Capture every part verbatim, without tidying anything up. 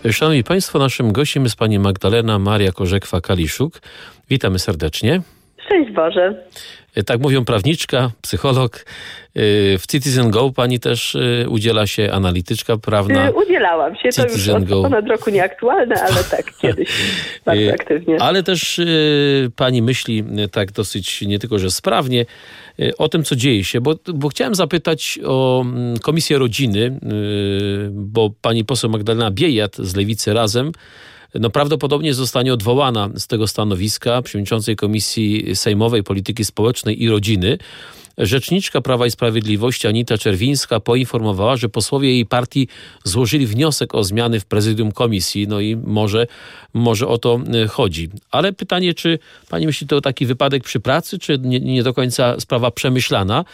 Szanowni Państwo, naszym gościem jest pani Magdalena Maria Korzekwa-Kaliszuk. Witamy serdecznie. Szczęść Boże. Tak mówią prawniczka, psycholog. W Citizen Go pani też udziela się, analityczka prawna. Udzielałam się, to Citizen już od ponad roku nieaktualne, ale tak, kiedyś bardzo aktywnie. Ale też pani myśli tak dosyć nie tylko, że sprawnie o tym, co dzieje się, bo, bo chciałem zapytać o Komisję Rodziny, bo pani poseł Magdalena Biejat z Lewicy Razem no prawdopodobnie zostanie odwołana z tego stanowiska przewodniczącej Komisji Sejmowej Polityki Społecznej i Rodziny. Rzeczniczka Prawa i Sprawiedliwości Anita Czerwińska poinformowała, że posłowie jej partii złożyli wniosek o zmiany w prezydium komisji. No i może, może o to chodzi. Ale pytanie, czy pani myśli, to taki wypadek przy pracy, czy nie, nie do końca sprawa przemyślana?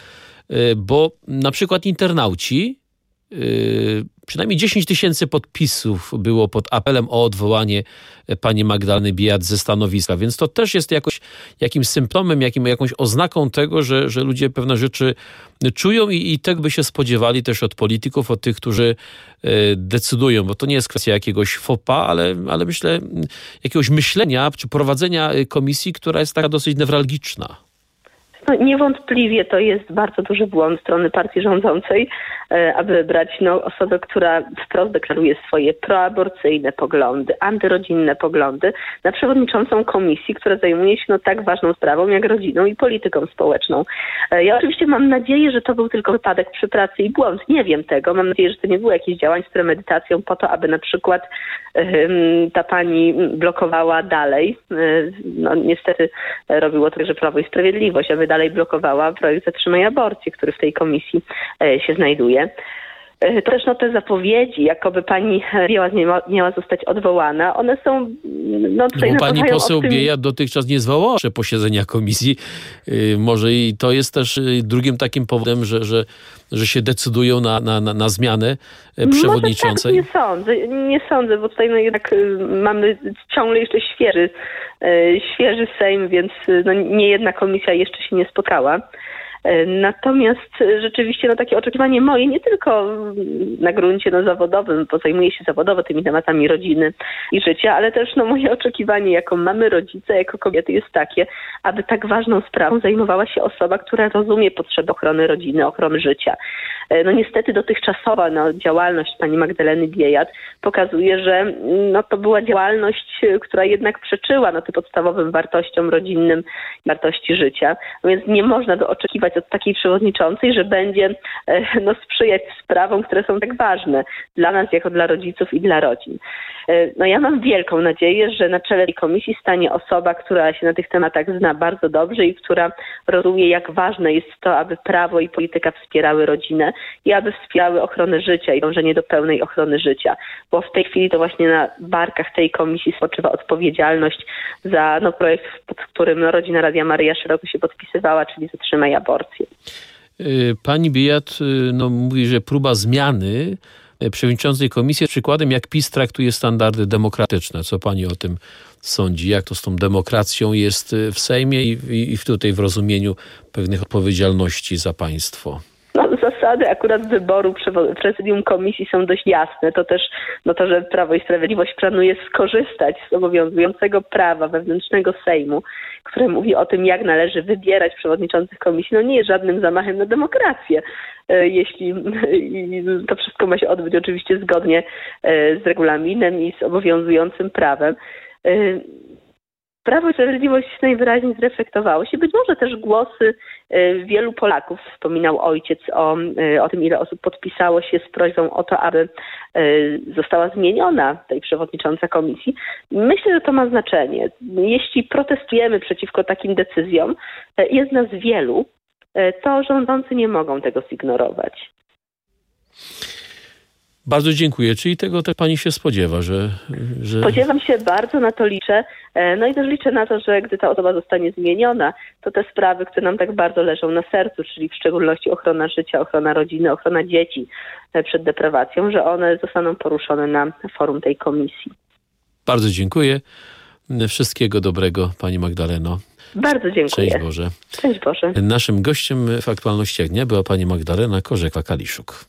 Bo na przykład internauci, Yy, przynajmniej dziesięć tysięcy podpisów było pod apelem o odwołanie pani Magdaleny Biejat ze stanowiska, więc to też jest jakoś, jakimś symptomem, jakim, jakąś oznaką tego, że, że ludzie pewne rzeczy czują i, i tego by się spodziewali też od polityków, od tych, którzy yy, decydują, bo to nie jest kwestia jakiegoś faux pas, ale, ale myślę jakiegoś myślenia czy prowadzenia komisji, która jest taka dosyć newralgiczna. No, niewątpliwie to jest bardzo duży błąd strony partii rządzącej, aby brać no, osobę, która wprost deklaruje swoje proaborcyjne poglądy, antyrodzinne poglądy, na przewodniczącą komisji, która zajmuje się no, tak ważną sprawą jak rodziną i polityką społeczną. Ja oczywiście mam nadzieję, że to był tylko wypadek przy pracy i błąd. Nie wiem tego. Mam nadzieję, że to nie było jakieś działanie z premedytacją po to, aby na przykład um, ta pani blokowała dalej. No niestety robiło to także Prawo i Sprawiedliwość, aby dalej blokowała projekt Zatrzymaj aborcję, który w tej komisji się znajduje. To też no, te zapowiedzi, jakoby pani Biejat miała, miała zostać odwołana, one są... No, tutaj no, pani poseł tym... Biejat dotychczas nie zwołała posiedzenia komisji. Yy, może i to jest też drugim takim powodem, że, że, że się decydują na, na, na, na zmianę przewodniczącej. Może tak, nie sądzę, nie sądzę, bo tutaj no, jednak y, mamy ciągle jeszcze świeży, y, świeży Sejm, więc y, no, nie jedna komisja jeszcze się nie spotkała. Natomiast rzeczywiście no, takie oczekiwanie moje, nie tylko na gruncie no, zawodowym, bo zajmuję się zawodowo tymi tematami rodziny i życia, ale też no, moje oczekiwanie jako mamy, rodzice, jako kobiety jest takie, aby tak ważną sprawą zajmowała się osoba, która rozumie potrzeby ochrony rodziny, ochrony życia. No niestety dotychczasowa no, działalność pani Magdaleny Biejat pokazuje, że no, to była działalność, która jednak przeczyła no, tym podstawowym wartościom rodzinnym, wartości życia. No, więc nie można by oczekiwać od takiej przewodniczącej, że będzie no, sprzyjać sprawom, które są tak ważne dla nas, jako dla rodziców i dla rodzin. No ja mam wielką nadzieję, że na czele tej komisji stanie osoba, która się na tych tematach zna bardzo dobrze i która rozumie, jak ważne jest to, aby prawo i polityka wspierały rodzinę i aby wspierały ochronę życia i dążenie do pełnej ochrony życia. Bo w tej chwili to właśnie na barkach tej komisji spoczywa odpowiedzialność za no, projekt, pod którym no, Rodzina Radia Maryja szeroko się podpisywała, czyli Zatrzymaj aborcję. Pani Biejat no, mówi, że próba zmiany przewodniczącej komisji jest przykładem, jak PiS traktuje standardy demokratyczne. Co pani o tym sądzi? Jak to z tą demokracją jest w Sejmie i, i, i tutaj w rozumieniu pewnych odpowiedzialności za państwo? No, zasady akurat wyboru prezydium komisji są dość jasne. To też no to, że Prawo i Sprawiedliwość planuje skorzystać z obowiązującego prawa wewnętrznego Sejmu, które mówi o tym, jak należy wybierać przewodniczących komisji, no nie jest żadnym zamachem na demokrację. Jeśli to wszystko ma się odbyć oczywiście zgodnie z regulaminem i z obowiązującym prawem. Prawo i Sprawiedliwość najwyraźniej zreflektowało się. Być może też głosy wielu Polaków, wspominał ojciec o, o tym, ile osób podpisało się z prośbą o to, aby została zmieniona tej przewodnicząca komisji. Myślę, że to ma znaczenie. Jeśli protestujemy przeciwko takim decyzjom, jest nas wielu, to rządzący nie mogą tego zignorować. Bardzo dziękuję. Czyli tego też pani się spodziewa, że, że... Spodziewam się, bardzo na to liczę. No i też liczę na to, że gdy ta osoba zostanie zmieniona, to te sprawy, które nam tak bardzo leżą na sercu, czyli w szczególności ochrona życia, ochrona rodziny, ochrona dzieci przed deprawacją, że one zostaną poruszone na forum tej komisji. Bardzo dziękuję. Wszystkiego dobrego, pani Magdaleno. Bardzo dziękuję. Szczęść Boże. Szczęść Boże. Naszym gościem w Aktualnościach Dnia była pani Magdalena Korzekwa-Kaliszuk.